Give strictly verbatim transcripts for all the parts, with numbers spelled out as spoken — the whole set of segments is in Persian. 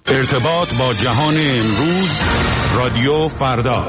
ارتباط با جهان امروز، رادیو فردا.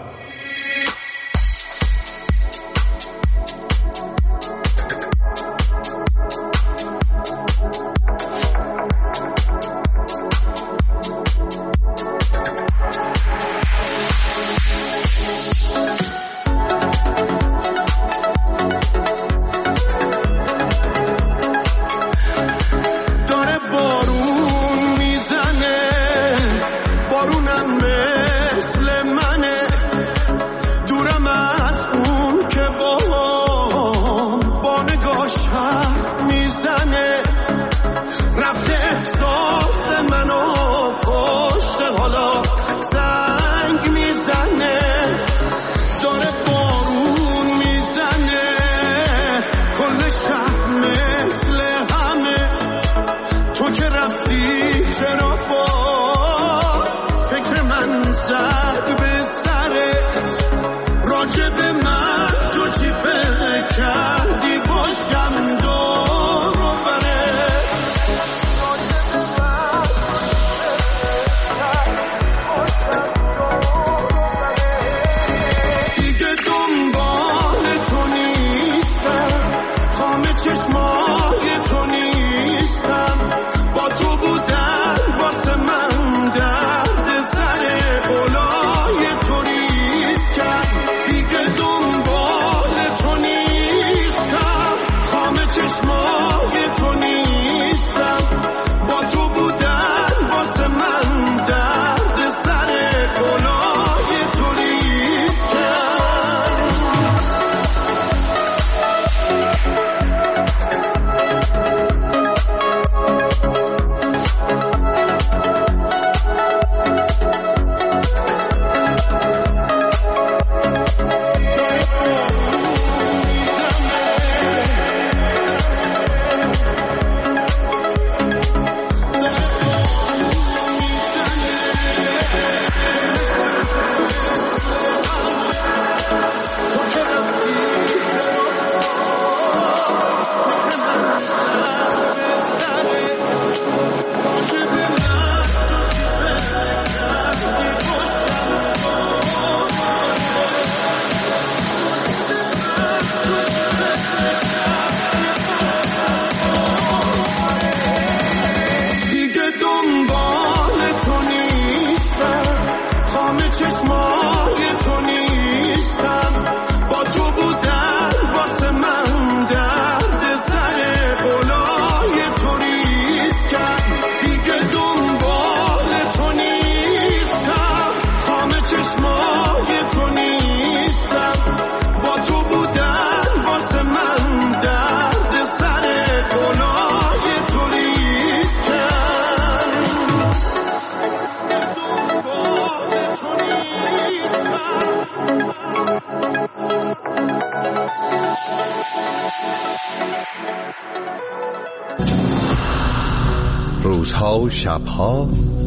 روزها و شبها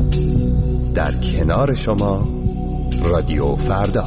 در کنار شما، رادیو فردا.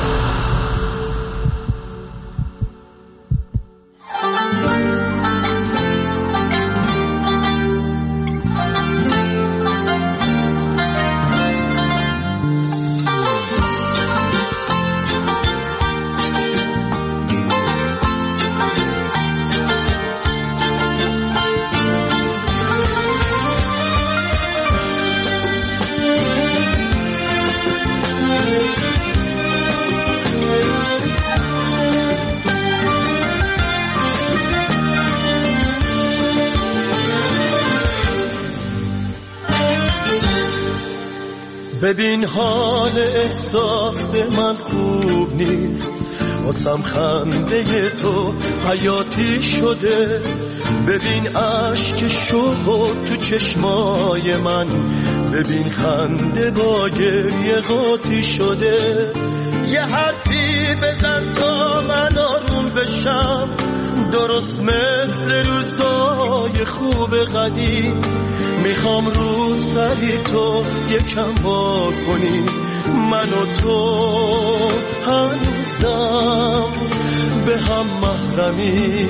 ببین حال احساس من خوب نیست، واسم خنده تو حیاتی شده. ببین عشق شوق تو چشمای من، ببین خنده با گریه قاطی شده. یه حرفی بزن تا من آروم بشم، درست مثل روزای خوب قدیم. میخوام رو سری تو یکم وا کنی، من و تو هنوزم به هم محرمی.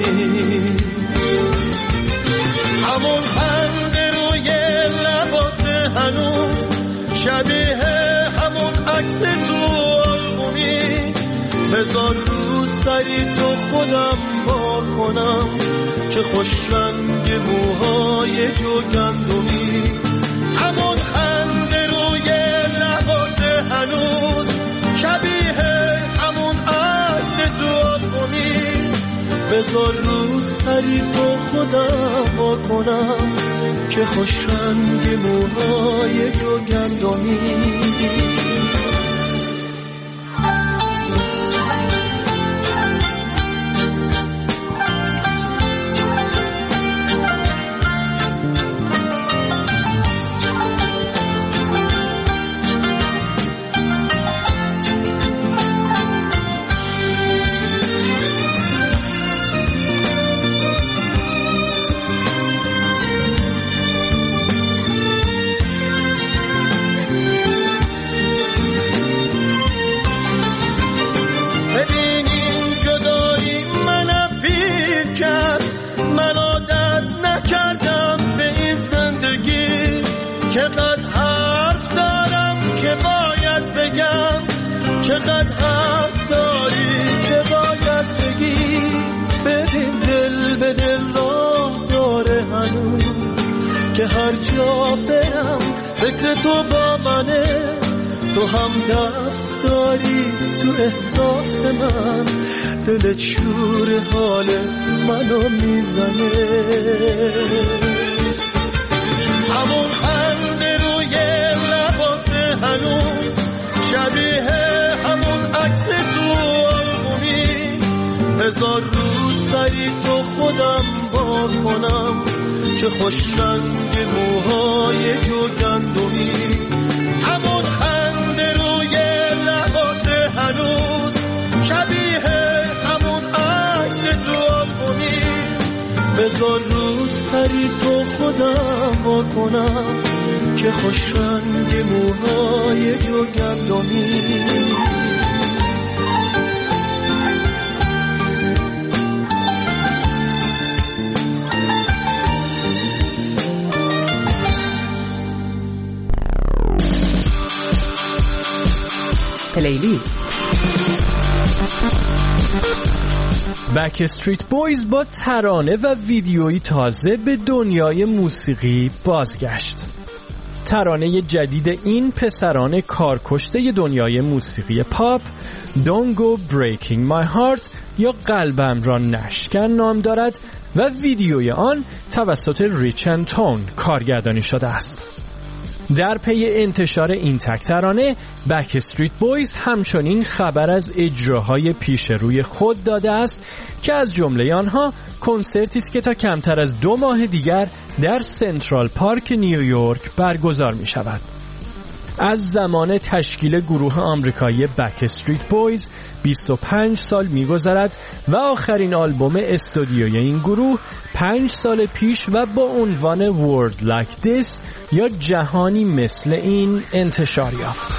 همون خنده روی لبات هنوز شبیه همون عکس تو آلبومی، بذار رو سری تو خودم با کنم، چه خوش رنگ موهای جوگندمی، همون خنده روی لبات هنوز شبیه همون عکس تو آلبومی، بذار رو سری تو خودم با کنم، چه خوش رنگ موهای جوگندمی. چقدر حرف دارم که باید بگم، چقدر حرف داری که باید بگی، ببین دل به دل راه داره هنوز، که هر جا برم فکر تو با منه، تو هم دست داری تو احساس من، دلت شور حال منو میزنه، همون خنده روی لبات هنوز شبیه همون عکس تو آلبومی، بذار رو سری تو خودم با کنم، چه خوش رنگ موهای جوگندمی، همون خنده روی لبات هنوز شبیه همون عکس تو آلبومی، بذار رو سری تو خودم با کنم، که خوش رنگ موهای جوگندمی. پلیلیست. بکستریت بویز با ترانه و ویدیویی تازه به دنیای موسیقی بازگشت. ترانه جدید این پسران کارکشته دنیای موسیقی پاپ، Don't Go Breaking My Heart یا قلبم را نشکن نام دارد و ویدیوی آن توسط ریچ اند تون کارگردانی شده است. در پی انتشار این تک ترانه، بکستریت بویز همچنین خبر از اجراهای پیش روی خود داده است که از جمله آنها کنسرتی است که تا کمتر از دو ماه دیگر در سنترال پارک نیویورک برگزار می شود. از زمان تشکیل گروه آمریکایی بکستریت بویز بیست و پنج سال می‌گذرد و آخرین آلبوم استودیوی این گروه پنج سال پیش و با عنوان World Like This یا جهانی مثل این انتشار یافت.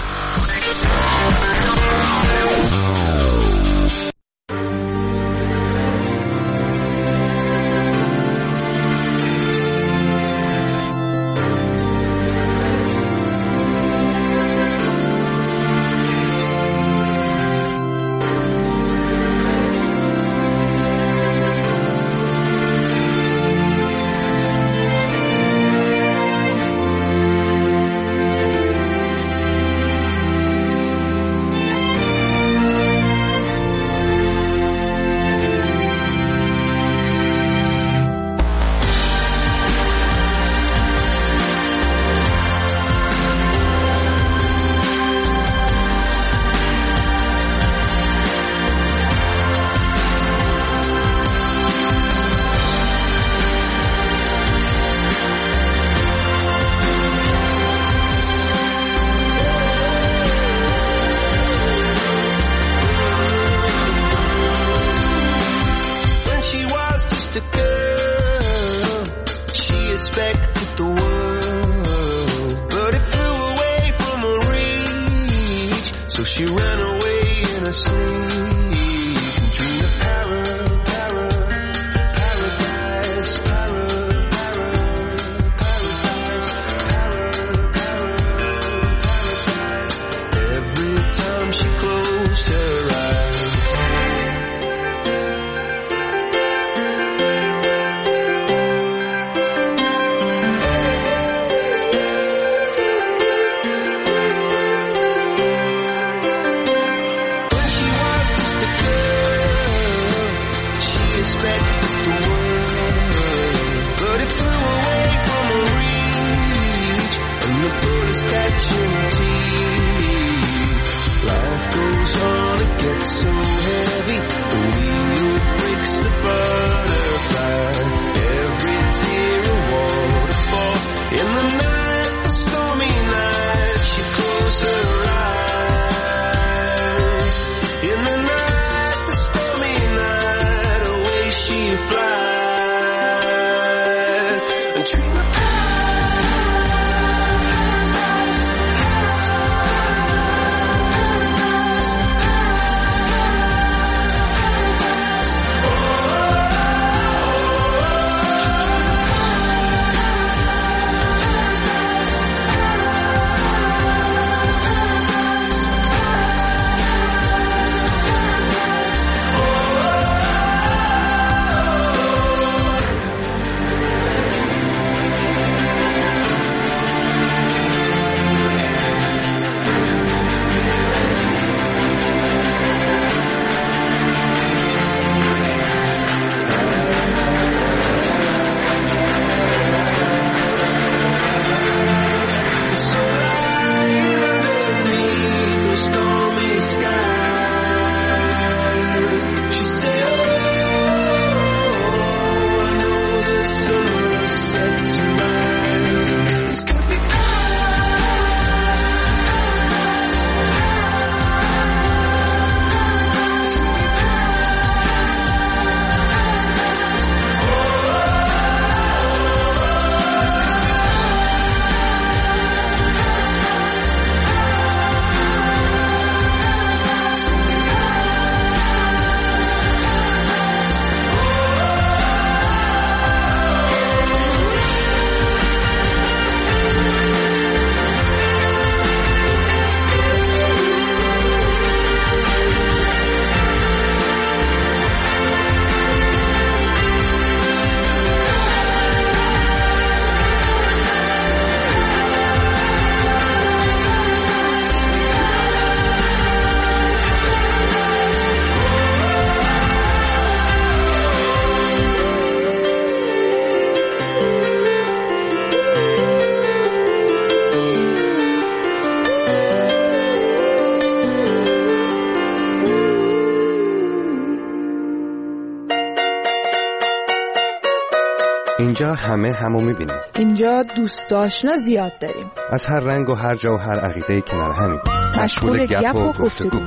اینجا همه همو میبینیم. اینجا دوست آشنا زیاد داریم. از هر رنگ و هر جا و هر عقیده کنار همیم. مشغول گپ و گفتگو.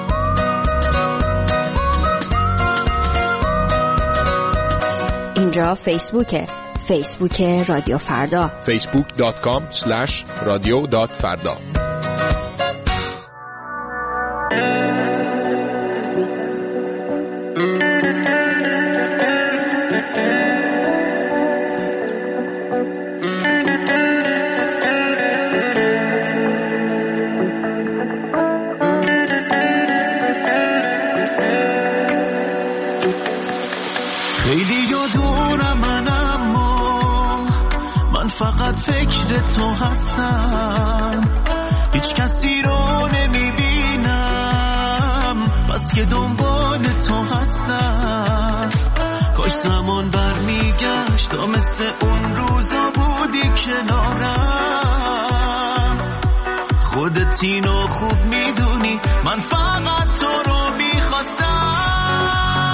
اینجا فیسبوکه. فیسبوک رادیو فردا. فیسبوک دات کام اسلش رادیو دات فردا. تو هستم، هیچ کسی رو نمیبینم، بس که دنبال تو هستم. کاش زمان برمیگشت تا مثل اون روزا بودی کنارم. خودت اینو خوب میدونی، من فقط تو رو میخواستم.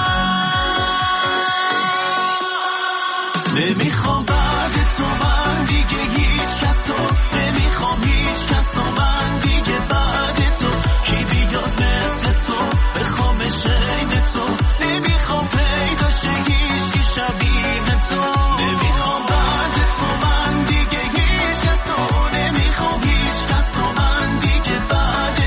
نمیخوام بعد تو من دیگه هیچ کس رو، نمیخوام هیچ کس رو من دیگه بعد تو. کی بیاد مثل تو بخوامش عین تو، نمیخوام پیدا شه هیچ کی شبیه تو. نمیخوام بعد تو من دیگه هیچ کس رو، نمیخوام هیچ کس رو من دیگه بعد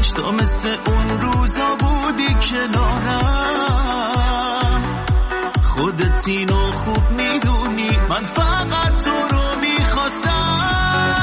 تو مثل اون روزا بودی کنارم، خودت اینو خوب میدونی من فقط تو رو میخواستم.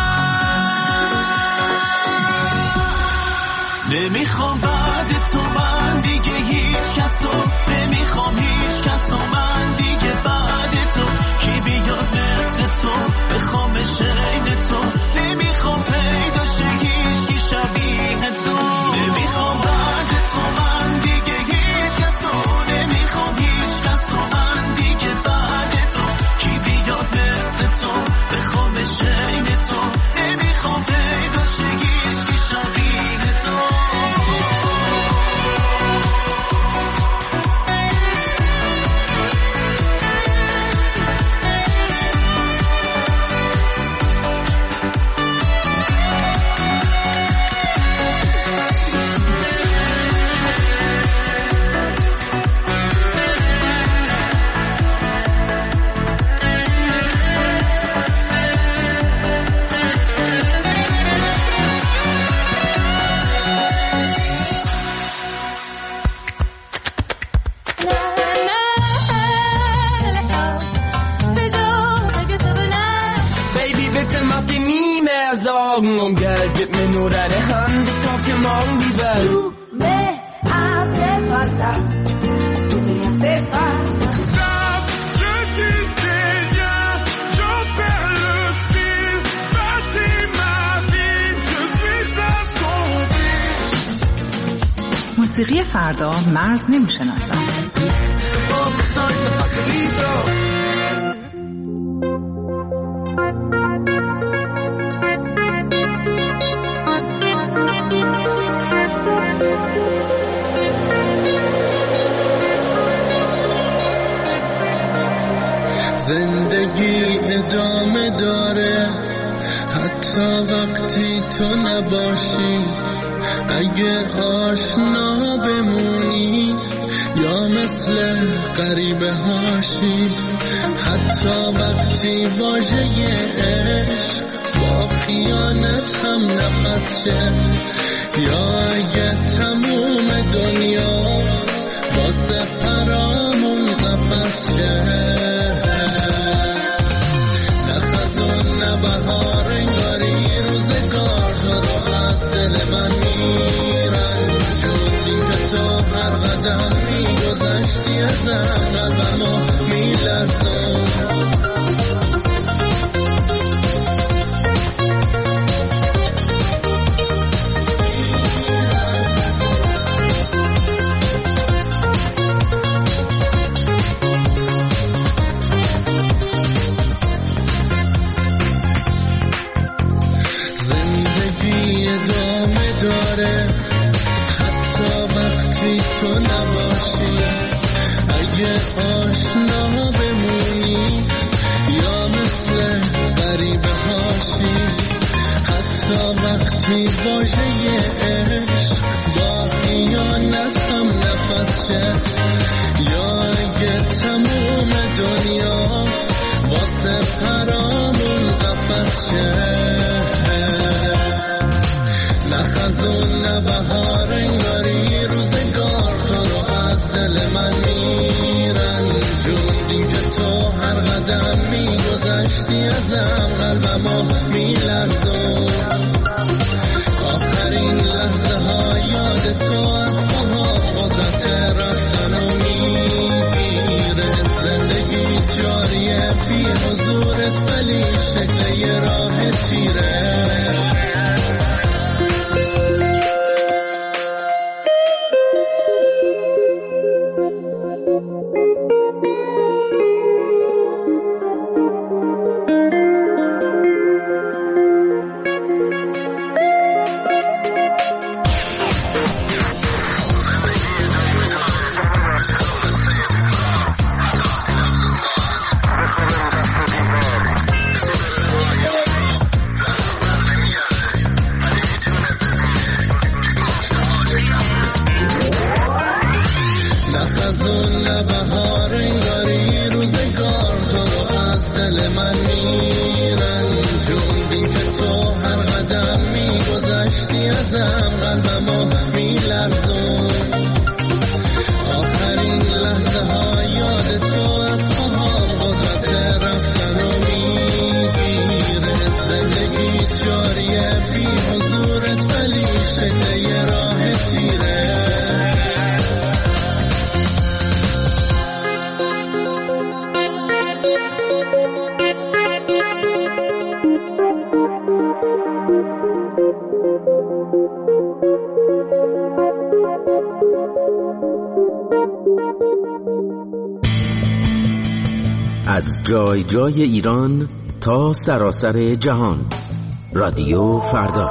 نمیخوام بعد تو من دیگه هیچ کس رو، نمیخوام هیچ کس رو من دیگه بعد تو، کی بیاد مثل تو بخوامش عین تو، نمیخوام پیدا شه هیچی شبیه تو. نمیخوام بعد تو من دیگه هیچ کس رو، نمیخوام هیچ کس رو من دیگه بعد تو، کی بیاد مثل تو بخوامش عین تو، نمیخوام پیدا شه هیچی شبیه تو. Und Geld, gib mir nur deine Hand, ich kauf dir morgen die Welt. Tu me hace falta, tu me hace falta. Stop, je disais rien, j'en perds le fil, bâtis ma vie, je suis assombri. موسیقی فردا مرز نمیشناسم. زندگی ادامه داره حتی وقتی تو نباشی، اگه آشنا بمونی یا مثل غریبه هاشی، حتی وقتی واژه عشق با خیانت هم نفس شه، یا اگه تموم دنیا واسه پرامون قفس شه. بهار انگاری روزگار تو رو از دل من میرن، جوری که تو هر قدم میگذشتی ازم قلبمو میلرزون. حتی وقتی تو نباشی، اگه آشنا بمونی یا مثل غریبه هاشی، حتی وقتی واژه عشق با خیانت هم نفس شه، یا اگه تموم دنیا واسه پرامون قفس شه. نه خزون نه بهار انگاری روزگار تو رو از دل من میرن، جوری که تو هر قدم میگذشتی ازم قلبمو میلرزون. آخرین لحظه ها یاد تو از ماها قدرت رفتنو میگیره، زندگی جاریه بی حضورت ولی شکل یه راه تیره. از جای جای ایران تا سراسر جهان، رادیو فردا.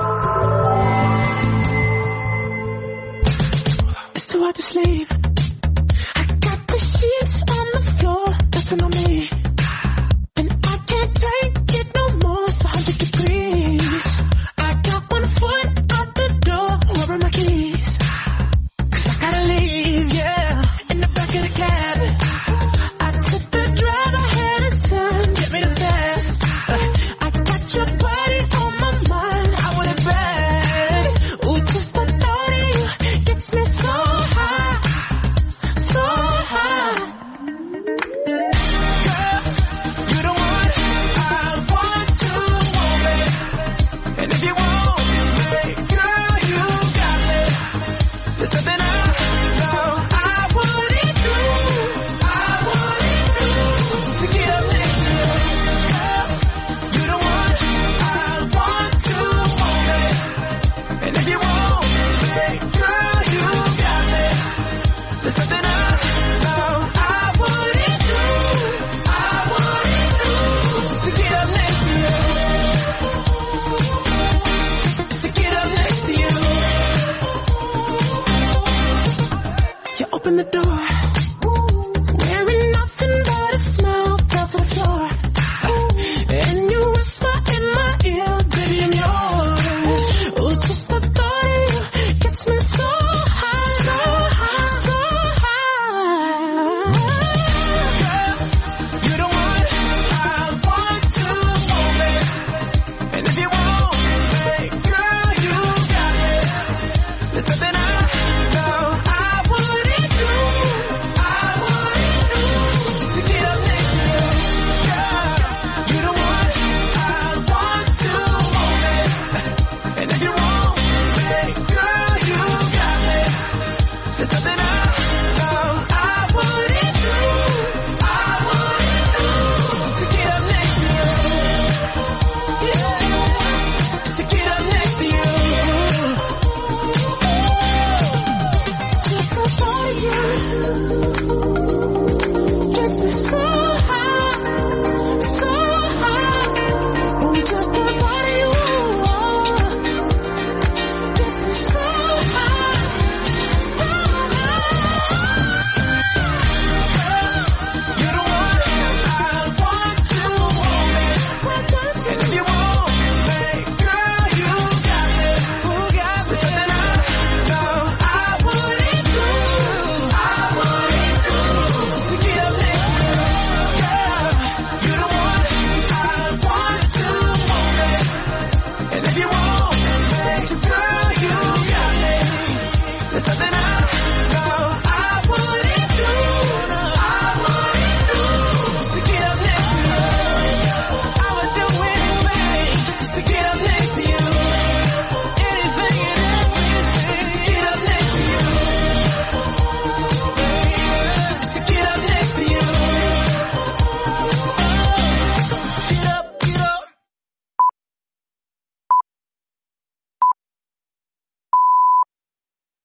Open the door.